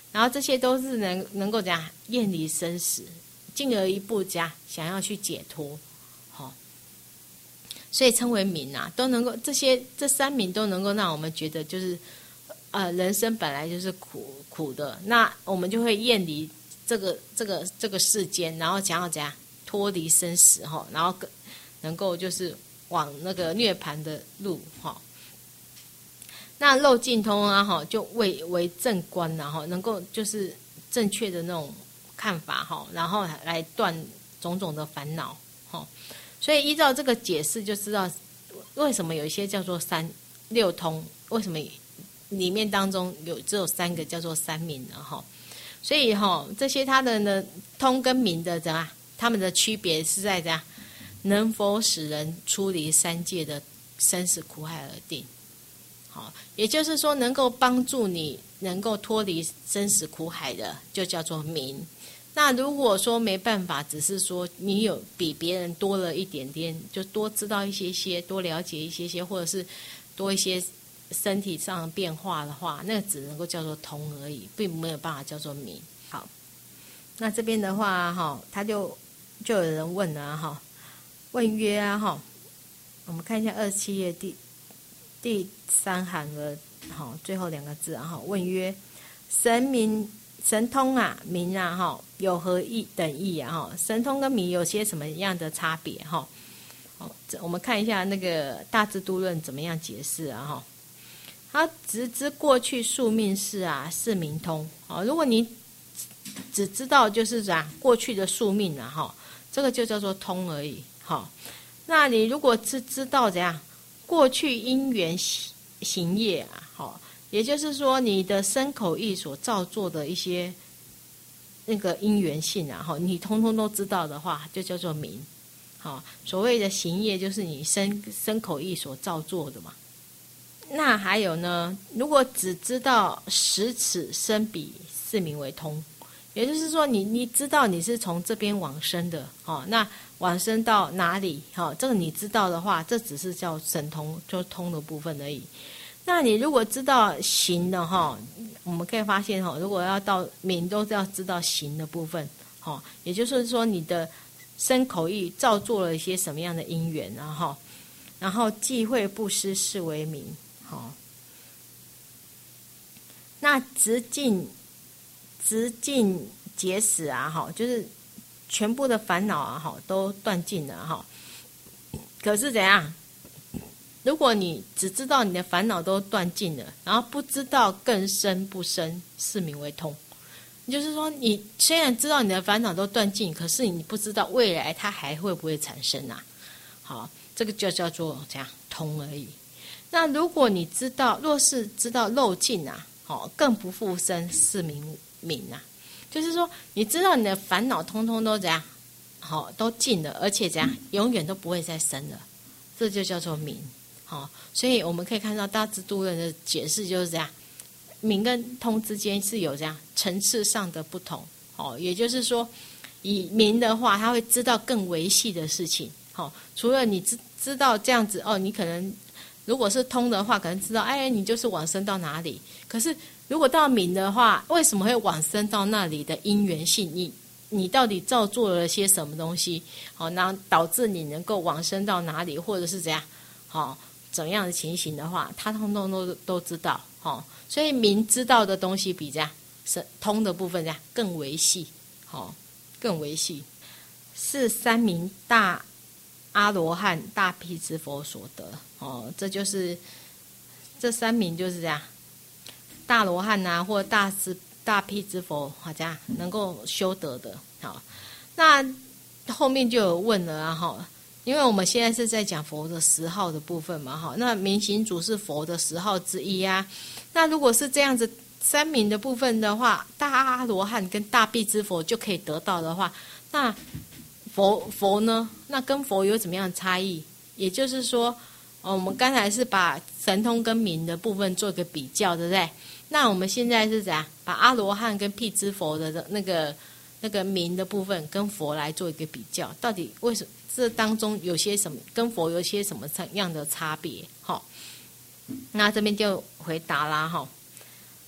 然后这些都是能能够怎样厌离生死，进而一步加想要去解脱，好，所以称为明啊，都能够这些这三明都能够让我们觉得就是呃人生本来就是苦苦的，那我们就会厌离这个这个这个世间，然后想要怎样脱离生死哈，然后能够就是往那个涅槃的路哈。那漏尽通啊哈，就为为正观然后能够就是正确的那种看法哈，然后来断种种的烦恼哈。所以依照这个解释就知道为什么有一些叫做三六通，为什么里面当中有只有三个叫做三明的哈。所以哈这些它的呢通跟明的怎样，它们的区别是在怎样能否使人出离三界的生死苦海而定。好，也就是说能够帮助你能够脱离生死苦海的就叫做明。那如果说没办法，只是说你有比别人多了一点点，就多知道一些些，多了解一些些，或者是多一些身体上的变化的话，那只能够叫做通而已，并没有办法叫做明。好，那这边的话哈，他就就有人问了哈，问曰啊哈，我们看一下二十七页第第三行的好最后两个字啊哈，问曰神明神通啊明啊哈有何异等义啊哈？神通跟明有些什么样的差别哈？好，我们看一下那个大智度论怎么样解释啊哈。他直知过去宿命事啊是明通啊，如果你只知道就是讲过去的宿命啊哈，这个就叫做通而已哈。那你如果是知道怎样过去因缘行业啊好，也就是说你的身口意所造作的一些那个因缘性啊哈，你通通都知道的话，就叫做明。好，所谓的行业就是你身身口意所造作的嘛。那还有呢，如果只知道识此生彼，是名为通。也就是说你你知道你是从这边往生的哦，那往生到哪里哦，这个你知道的话，这只是叫神通，就通的部分而已。那你如果知道行的哈，我们可以发现哈，如果要到明都是要知道行的部分哈，也就是说你的身口意造作了一些什么样的因缘，然后然后忌讳布施是为明。好，那直尽直尽结死啊，哈，就是全部的烦恼啊，哈，都断尽了哈。可是怎样？如果你只知道你的烦恼都断尽了，然后不知道更生不生，是名为通。就是说，你虽然知道你的烦恼都断尽，可是你不知道未来它还会不会产生啊？好，这个就叫做这样通而已。那如果你知道，若是知道漏尽啊，好，更不复生，是名明啊。就是说，你知道你的烦恼通通都怎样，好，都尽了，而且怎样，永远都不会再生了，这就叫做明。好，所以我们可以看到大智度论的解释就是这样，明跟通之间是有这样层次上的不同。好，也就是说，以明的话，他会知道更微细的事情。好，除了你知知道这样子哦，你可能。如果是通的话，可能知道，哎，你就是往生到哪里。可是如果到明的话，为什么会往生到那里的因缘性？你你到底造作了些什么东西？好，那导致你能够往生到哪里，或者是怎样？好，怎样的情形的话，他通通都都知道。好，所以明知道的东西比这样是通的部分这样更微细，好，更微细，是三明大阿罗汉大辟支佛所得。哦，这就是这三名就是这样，大罗汉啊，或大师大辟支佛，好这样能够修得的。好，那后面就有问了啊，哈，因为我们现在是在讲佛的十号的部分嘛，哈，那明行足是佛的十号之一啊。那如果是这样子三名的部分的话，大阿罗汉跟大辟支佛就可以得到的话，那佛佛呢？那跟佛有怎么样的差异？也就是说。哦，我们刚才是把神通跟明的部分做一个比较，对不对？那我们现在是怎样把阿罗汉跟辟支佛的那个那个明的部分跟佛来做一个比较，到底为什么这当中有些什么跟佛有些什么样的差别？好，那这边就回答啦哈。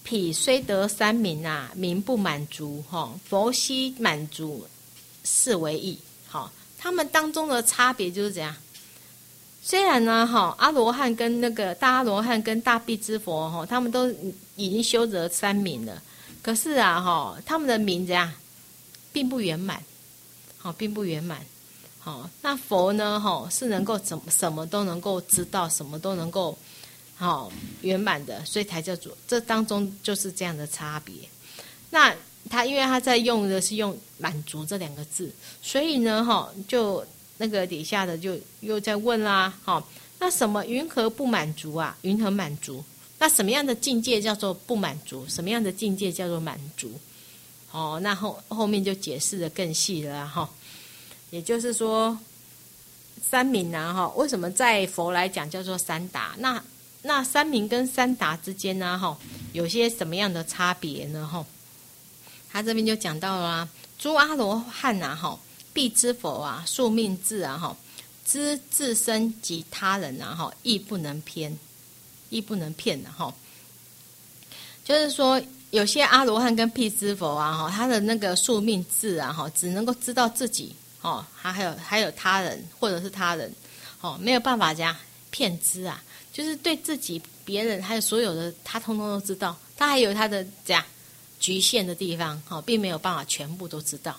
彼虽得三名啊，名不满足哈。佛悉满足，是为义。好，他们当中的差别就是这样。虽然呢，哈，阿罗汉跟那个大阿罗汉跟大辟支佛哈，他们都已经修得三名了，可是啊，哈，他们的名怎样，并不圆满，好，并不圆满。好，那佛呢，哈，是能够怎什么都能够知道，什么都能够好圆满的，所以才叫做这当中就是这样的差别。那他因为他在用的是用满足这两个字，所以呢，哈，就。那个底下的就又在问啦，好、哦，那什么云何不满足啊？云何满足？那什么样的境界叫做不满足？什么样的境界叫做满足？哦，那后后面就解释的更细了哈、哦。也就是说，三明啊哈，为什么在佛来讲叫做三达？那那三明跟三达之间呢哈，有些什么样的差别呢哈？他这边就讲到了、啊，诸阿罗汉啊哈。辟支佛啊，宿命智啊，哈，知自身及他人啊，哈，亦不能偏，亦不能骗的哈。就是说，有些阿罗汉跟辟支佛啊，哈，他的那个宿命智啊，哈，只能够知道自己，哦，还还有还有他人或者是他人，哦，没有办法这样骗知啊，就是对自己、别人还有所有的，他通通都知道，他还有他的这样局限的地方，哈，并没有办法全部都知道。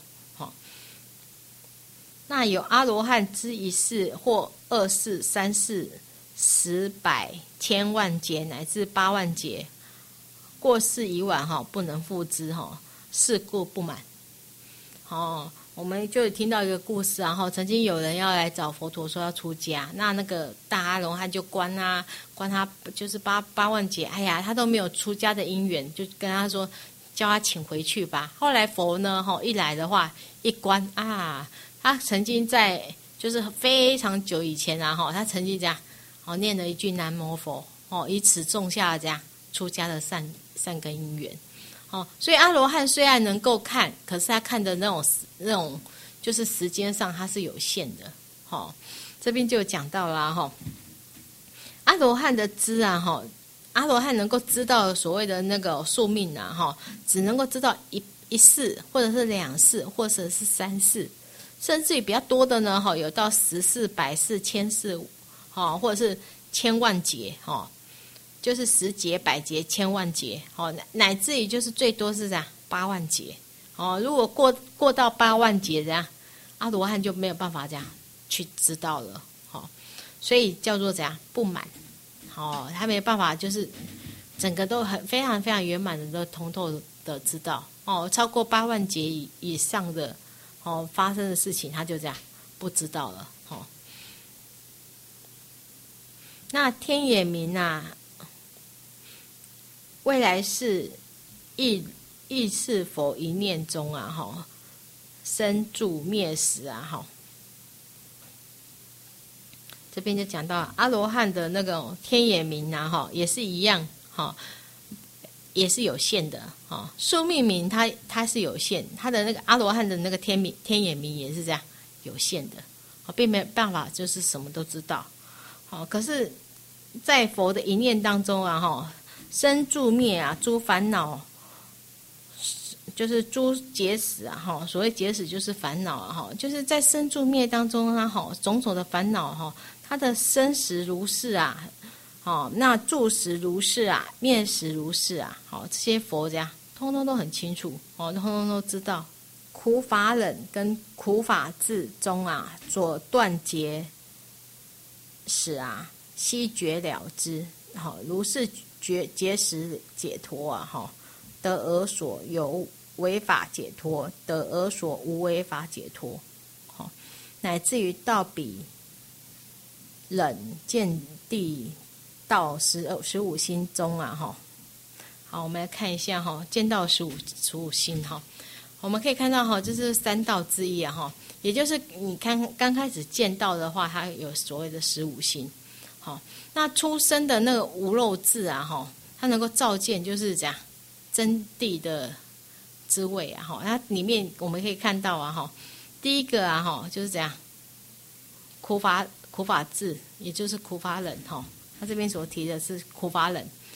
那有阿罗汉知一世或二世、三世、十百千万劫乃至八万劫，过世已晚哈，不能复知哈，是故不满。哦，我们就听到一个故事，然后曾经有人要来找佛陀说要出家，那那个大阿罗汉就关啊，关他就是八八万劫，哎呀，他都没有出家的因缘，就跟他说叫他请回去吧。后来佛呢，哈一来的话一关啊。他曾经在就是非常久以前啊，哈，他曾经这样，哦，念了一句南无佛，哦，以此种下这样出家的善善根因缘，哦，所以阿罗汉虽然能够看，可是他看的那种那种就是时间上它是有限的，哦，这边就讲到了哈、哦，阿罗汉的知啊，哈，阿罗汉能够知道所谓的那个宿命啊，哈，只能够知道一一世或者是两世或者是三世。甚至于比较多的呢，哈，有到十世、百世、千世，哈，或者是千万劫，哈，就是十劫、百劫、千万劫，哦，乃至于就是最多是这样八万劫，哦，如果过过到八万劫这样，阿罗汉就没有办法这样去知道了，哦，所以叫做怎样不满，哦，他没有办法就是整个都很非常非常圆满的都通透的知道，哦，超过八万劫以以上的。哦，发生的事情他就这样不知道了。哦，那天也明啊，未来世亦亦是否一念中啊，哈，生住灭死啊，哈。这边就讲到阿罗汉的那个天也明啊，哈，也是一样，哈。也是有限的啊，宿命明它它是有限，它的那个阿罗汉的那个天明天眼明也是这样有限的，并没有办法就是什么都知道。好，可是，在佛的一念当中啊，哈，生住灭啊，诸烦恼就是诸结使啊，哈，所谓结使就是烦恼啊，哈，就是在生住灭当中啊，哈，种种的烦恼哈，它的生时如是啊。哦，那住时如是啊，灭时如是啊，好、哦，这些佛家通通都很清楚，哦，通通都知道。苦法忍跟苦法智中啊，所断结使啊，悉觉了之。好、哦，如是觉结使解脱啊，哈、哦，得而所有违法解脱，得而所无违法解脱，好、哦，乃至于到彼忍见地。到十二十五星中啊，哈，好，我们来看一下哈，见到十五十五星哈，我们可以看到哈，这是三道之一啊哈，也就是你看刚开始见到的话，它有所谓的十五星，好，那出生的那个无漏智啊哈，它能够照见就是这样真谛的滋味啊哈，它里面我们可以看到啊哈，第一个啊哈就是这样苦法苦法智，也就是苦法忍哈。他这边所提的是苦法忍，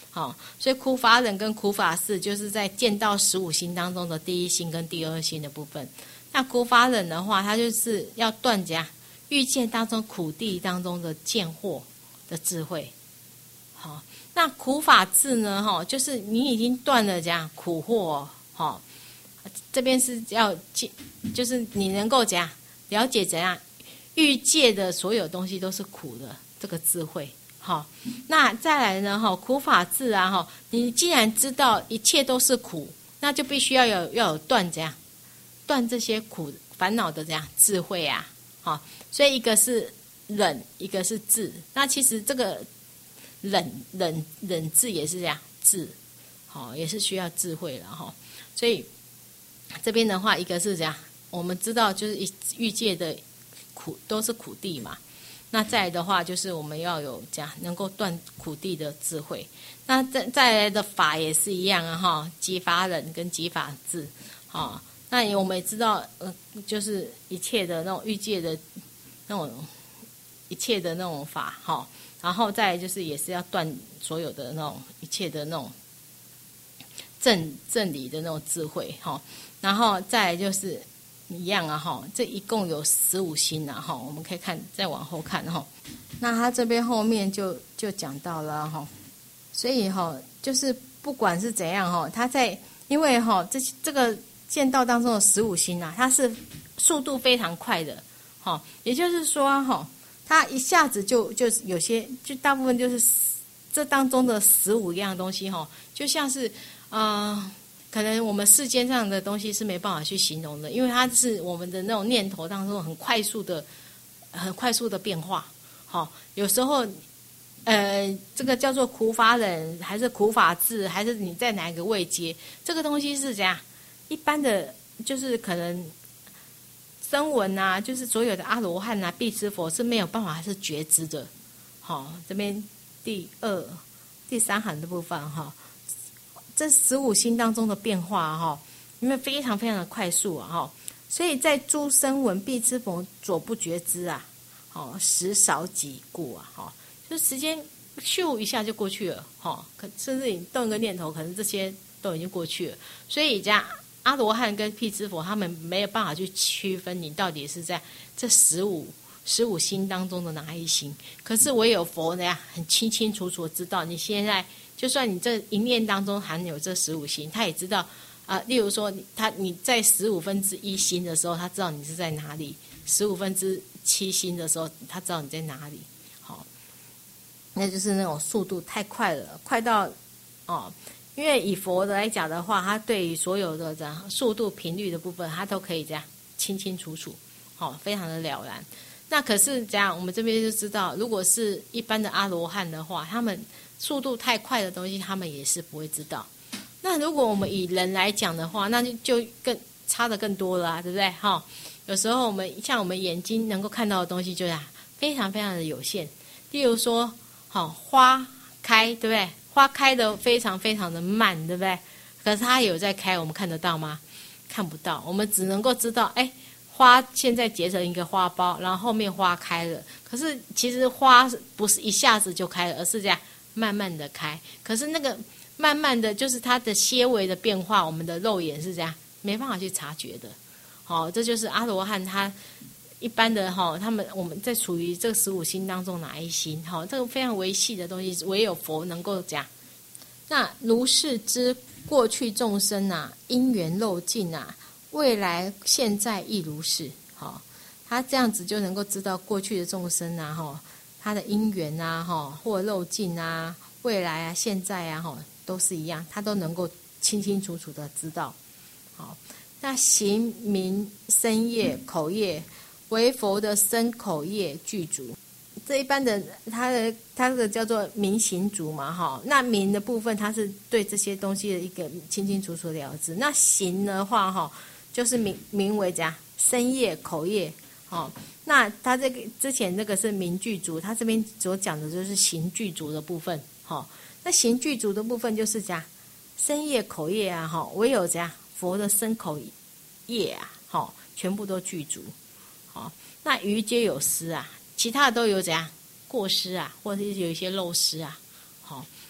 好，所以苦法忍跟苦法智就是在见到十五心当中的第一心跟第二心的部分。那苦法忍的话，它就是要断讲欲界当中苦地当中的见惑的智慧。好，那苦法智呢？哈，就是你已经断了这样苦惑，哈，这边是要就是你能够怎样了解怎样欲界的所有东西都是苦的这个智慧。好，那再来呢？哈，苦法智啊，哈，你既然知道一切都是苦，那就必须要有要有断怎样断这些苦烦恼的这样智慧啊。好，所以一个是忍，一个是智。那其实这个忍忍忍智也是这样智，好，也是需要智慧了哈。所以这边的话，一个是这样，我们知道就是欲界的苦都是苦地嘛。那再来的话，就是我们要有这样能够断苦地的智慧。那再再来的法也是一样啊，哈，即法忍跟即法智，哈。那我们也知道，呃，就是一切的那种欲界的那种一切的那种法，哈。然后再来就是也是要断所有的那种一切的那种正正理的那种智慧，哈。然后再来就是一样啊，哈，这一共有十五心啊，哈，我们可以看再往后看哈。那他这边后面就就讲到了哈，所以哈，就是不管是怎样哈，他在因为哈这这个见道当中的十五心啊，它是速度非常快的，哈，也就是说哈，它一下子就就有些就大部分就是这当中的十五样东西哈，就像是呃。可能我们世间上的东西是没办法去形容的，因为它是我们的那种念头当中很快速的、很快速的变化。好、哦，有时候，呃，这个叫做苦法忍，还是苦法智，还是你在哪一个位阶？这个东西是怎样？一般的，就是可能声闻啊，就是所有的阿罗汉啊、辟支佛是没有办法是觉知的。好、哦，这边第二、第三行的部分哈。哦这十五心当中的变化哈，因为非常非常的快速啊哈，所以在诸声闻辟支佛所不觉知啊，哦，时少己故啊哈，就时间咻一下就过去了哈，可甚至你动一个念头，可能这些都已经过去了，所以这样阿罗汉跟辟支佛他们没有办法去区分你到底是在这十五十五心当中的哪一心，可是唯有佛呢很清清楚楚知道你现在。就算你这一念当中含有这十五心，他也知道啊、呃。例如说，他你在十五分之一心的时候，他知道你是在哪里；十五分之七心的时候，他知道你在哪里。好，那就是那种速度太快了，快到哦。因为以佛的来讲的话，他对于所有的这样速度、频率的部分，他都可以这样清清楚楚，好、哦，非常的了然。那可是这样，我们这边就知道，如果是一般的阿罗汉的话，他们。速度太快的东西，他们也是不会知道。那如果我们以人来讲的话，那就就更差的更多了啊，对不对？哈，有时候我们像我们眼睛能够看到的东西，就是非常非常的有限。例如说，好花开，对不对？花开的非常非常的慢，对不对？可是它有在开，我们看得到吗？看不到，我们只能够知道，哎，花现在结成一个花苞，然后后面花开了。可是其实花不是一下子就开了，而是这样。慢慢的开，可是那个慢慢的就是它的些微的变化，我们的肉眼是这样没办法去察觉的。好、哦，这就是阿罗汉他一般的哈、哦，他们我们在处于这十五心当中哪一心？哈、哦，这个非常微细的东西，唯有佛能够讲。那如是知过去众生啊，因缘漏尽啊，未来现在亦如是。好、哦，他这样子就能够知道过去的众生啊，哈、哦。他的因缘啊，哈，或漏尽啊，未来啊，现在啊，哈，都是一样，他都能够清清楚楚的知道。好，那行名身业口业，为佛的身口业具足。这一般的，他的他的叫做明行足嘛，哈。那明的部分，他是对这些东西的一个清清楚楚了知。那行的话，哈，就是名名为怎样身业口业，好。那他这个之前那个是明具足，他这边所讲的就是行具足的部分，哈、哦。那行具足的部分就是讲身业口业啊，哈、哦，唯有这样佛的身口业啊，哈、哦，全部都具足，好、哦。那余皆有失啊，其他的都有怎样过失啊，或者是有一些漏失啊，好、哦。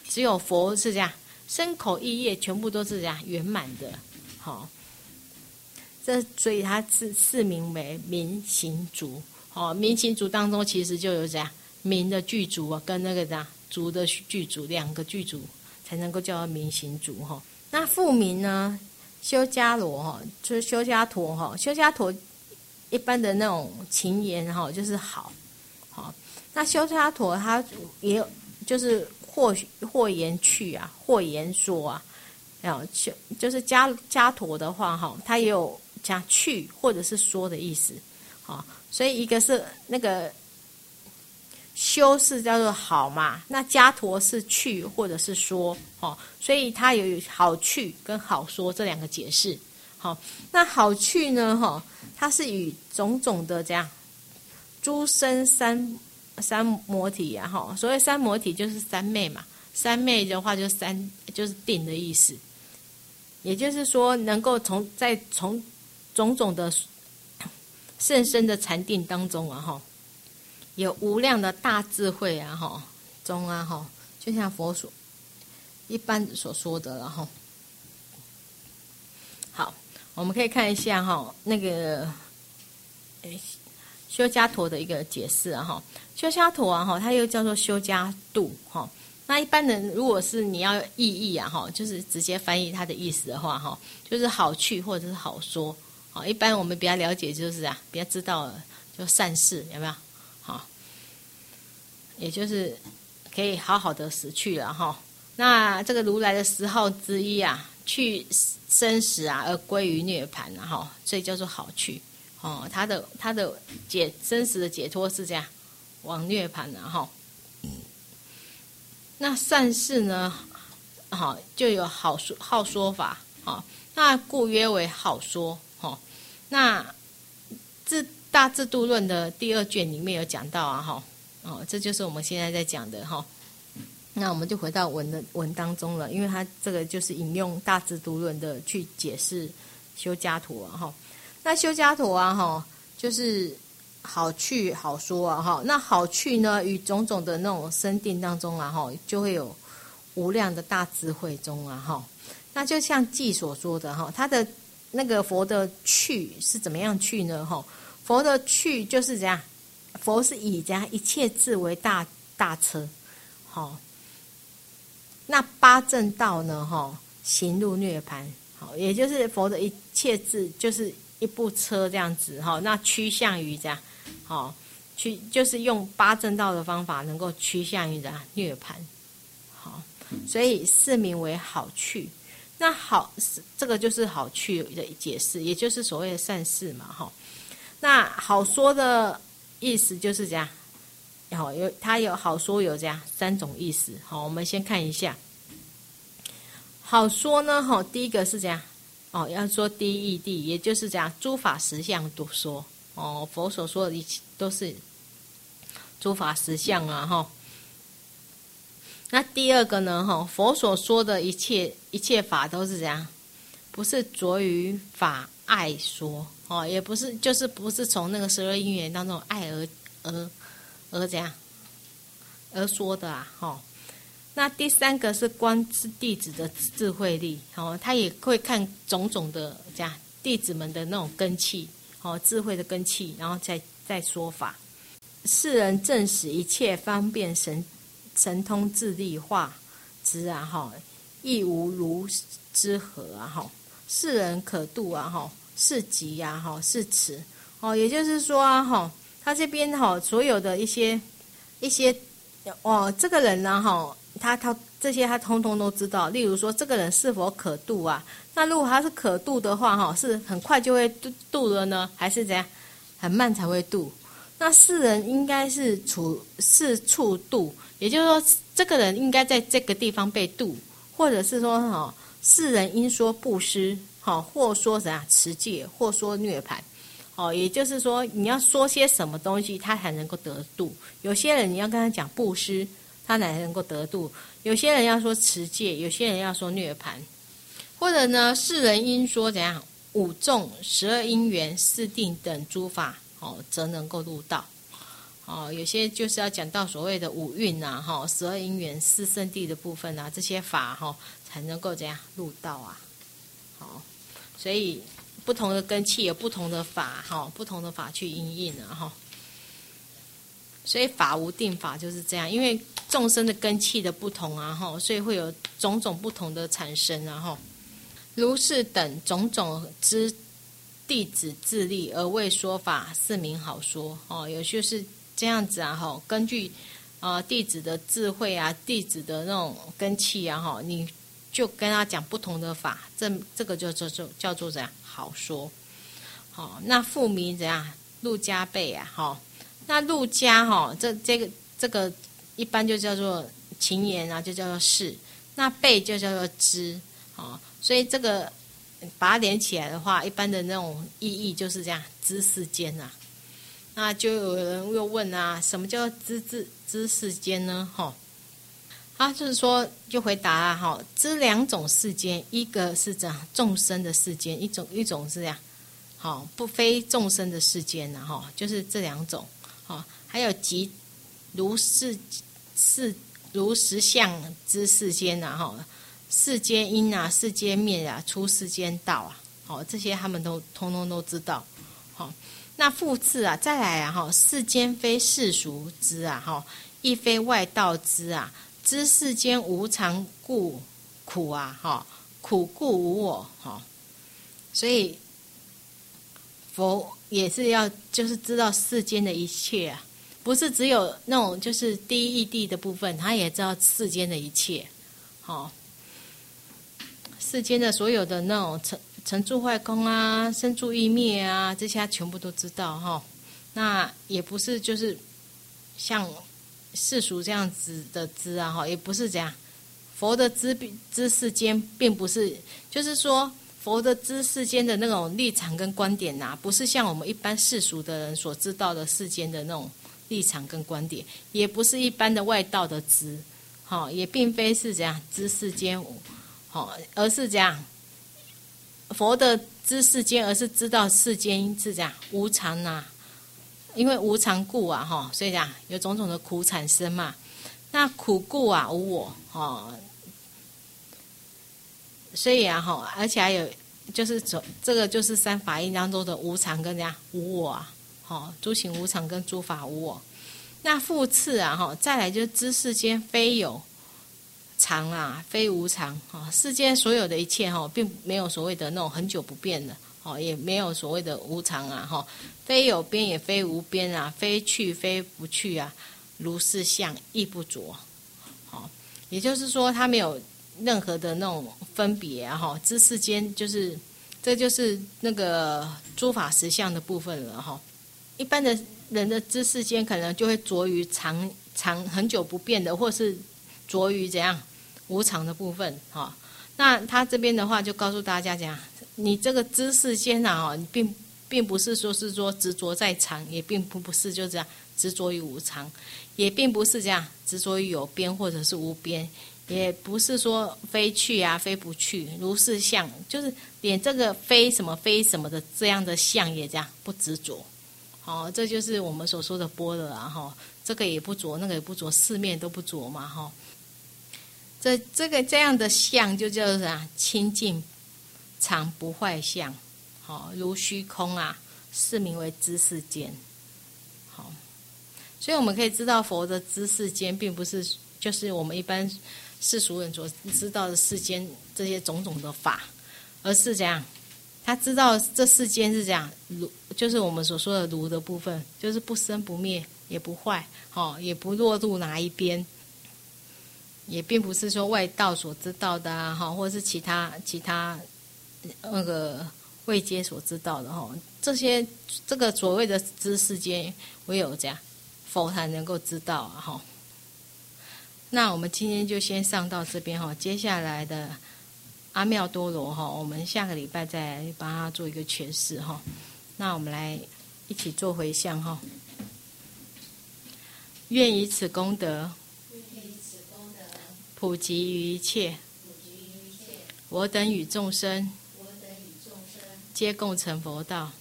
只有佛是这样，身口意业全部都是这样圆满的。好，这所以它是四名为明行足。哦，明行足当中其实就有这样明的具足啊，跟那个这样足的具足两个具足才能够叫做明行足哈。那复名呢，修伽罗哈，就是修伽陀哈，修伽陀一般的那种情言哈，就是好，好。那修伽陀它也有就是或或言去啊，或言说啊，啊，就就是伽伽陀的话哈，它也有讲去或者是说的意思，好。所以一个是那个修是叫做好嘛，那伽陀是去或者是说，哦，所以它有好去跟好说这两个解释。好，那好去呢，哈，它是与种种的这样诸生三三摩体啊，哈，所谓三摩体就是三昧嘛，三昧的话就是三就是定的意思，也就是说能够从在从种种的甚深的禅定当中啊，哈，有无量的大智慧啊，哈中啊，哈，就像佛所一般所说的了，哈。好，我们可以看一下哈，那个诶修伽陀的一个解释啊，哈，修伽陀啊，哈，它又叫做修伽度，哈。那一般人如果是你要意译啊，哈，就是直接翻译它的意思的话，哈，就是好去或者是好说。好，一般我们比较了解就是啊，比较知道就善事有没有？好，也就是可以好好的死去了哈。那这个如来的十号之一啊，去生死啊而归于涅盘啊哈，所以叫做好去哦。他的他的解生死的解脱是这样，往涅盘啊哈。那善事呢，好就有好说好说法好，那故曰为好说。哦，那自大智度论的第二卷里面有讲到啊，哈，哦，这就是我们现在在讲的哈。那我们就回到文的文当中了，因为它这个就是引用大智度论的去解释修伽陀啊，哈。那修伽陀啊，哈，就是好去好说啊，哈。那好去呢，与种种的那种生定当中啊，哈，就会有无量的大智慧中啊，哈。那就像记所说的哈，它的那个佛的去是怎么样去呢？哈，佛的去就是这样，佛是以这样一切智为大大车，好，那八正道呢？哈，行入涅槃，好，也就是佛的一切智就是一部车这样子，哈，那趋向于这样，好，去就是用八正道的方法能够趋向于这样涅槃，好，所以是名为好去。那好，这个就是好去的解释，也就是所谓的善事嘛，哈。那好说的意思就是这样，好有它有好说有这样三种意思，好，我们先看一下。好说呢，哈，第一个是这样，哦，要说第一义谛，也就是这样，诸法实相都说，哦，佛所说的一切都是诸法实相啊，哈。那第二个呢？哈，佛所说的一切一切法都是这样，不是着于法爱说哦，也不是就是不是从那个十二因缘当中爱而而而这样而说的啊，哈。那第三个是观弟子的智慧力，哦，他也会看种种的这样弟子们的那种根器，哦，智慧的根器，然后再再说法。世人证实一切方便神。神通智力化之啊，哈，亦无如之何啊，哈，世人可度啊，哈，是极啊，哈，是此哦，也就是说啊，哈，他这边哈，所有的一些一些哦，这个人呢，哈，他他这些他通通都知道。例如说，这个人是否可度啊？那如果他是可度的话，哈，是很快就会度度了呢，还是怎样，很慢才会度？那世人应该是处是处度。也就是说，这个人应该在这个地方被度，或者是说，哈，世人应说布施，好，或说怎样持戒，或说涅槃，哦，也就是说，你要说些什么东西，他才能够得度。有些人你要跟他讲布施，他才能够得度；有些人要说持戒，有些人要说涅槃，或者呢，世人应说怎样五众、十二因缘、四定等诸法，哦，则能够入道。 哦，有些就是要讲到所谓的五蕴呐，哈，十二因缘、四圣谛的部分啊，这些法哈才能够怎样入道啊。好，所以不同的根器有不同的法哈，不同的法去因应啊哈。所以法无定法就是这样，因为众生的根器的不同啊哈，所以会有种种不同的产生啊哈。如是等种种之弟子自立而为说法，是名好说哦。有就是这样子啊哈，根据啊、呃、弟子的智慧啊，弟子的那种根器啊哈，你就跟他讲不同的法，这这个就叫做叫做怎样好说。好、哦，那复名怎样入家辈啊哈、哦？那入家哈、哦，这这个这个一般就叫做情言啊，就叫做事。那辈就叫做知哦，所以这个把它连起来的话，一般的那种意义就是这样知世间啊。那就有人又问啊，什么叫知知知世间呢？哈、哦，他就是说就回答啊，哈，知两种世间，一个是这样众生的世间，一种一种是这样，好、哦、不非众生的世间呐、啊，哈、哦，就是这两种。哦，还有即如是是如实相之世间呐，哈，世间因啊，世间灭啊，出世间道啊，好、哦，这些他们都通通都知道。好、哦，那复次啊，再来啊，哈，世间非世俗之啊，哈，亦非外道之啊，知世间无常故苦啊，哈，苦故无我，哈，所以佛也是要就是知道世间的一切啊，不是只有那种就是第一义谛的部分，他也知道世间的一切。好、哦，世间的所有的那种成成住坏空啊、生住异灭啊，这些他全部都知道哈、哦。那也不是就是像世俗这样子的知啊哈，也不是这样。佛的知知世间，并不是就是说。佛的知世间的那种立场跟观点呐、啊，不是像我们一般世俗的人所知道的世间的那种立场跟观点，也不是一般的外道的知，好、哦，也并非是这样知世间，好、哦，而是这样佛的知世间，而是知道世间是这样无常呐、啊，因为无常故啊，哈、哦，所以讲有种种的苦产生嘛，那苦故啊无我，哦。所以啊，哈，而且还有就是这个就是三法印当中的无常跟这样无我啊，好，诸行无常跟诸法无我。那复次啊，哈，再来就是知世间非有常啊，非无常啊，世间所有的一切哈，并没有所谓的那种很久不变的，哦，也没有所谓的无常啊，哈，非有边也非无边啊，非去非不去啊，如是相亦不着，好，也就是说他没有。任何的那种分别啊，哈，知世间就是这就是那个诸法实相的部分了哈。一般的人的知世间可能就会着于常常很久不变的，或是着于怎样无常的部分哈。那他这边的话就告诉大家讲，你这个知世间啊，你并并不是说是说执着在常，也并不不是就这样执着于无常，也并不是这样执着于有边或者是无边。也不是说非去啊，非不去，如是相，就是连这个非什么非什么的这样的相也这样不执着，好、哦，这就是我们所说的般若啊，哈，这个也不着，那个也不着，四面都不着嘛，哈、哦，这这个这样的相就叫做啥？清净常不坏相，好、哦，如虚空啊，是名为知世间，好，所以我们可以知道佛的知世间，并不是就是我们一般。世俗人所知道的世间这些种种的法，而是怎样？他知道这世间是这样，如就是我们所说的如的部分，就是不生不灭，也不坏，哦，也不落入哪一边，也并不是说外道所知道的啊，哈，或者是其他其他那个位阶所知道的哈，这些这个所谓的知世间，唯有这样佛才能够知道啊，哈。那我们今天就先上到这边哈，接下来的阿妙多罗哈，我们下个礼拜再来帮他做一个诠释哈。那我们来一起做回向哈。愿以此功德，普及于一切，我等与众生，皆共成佛道。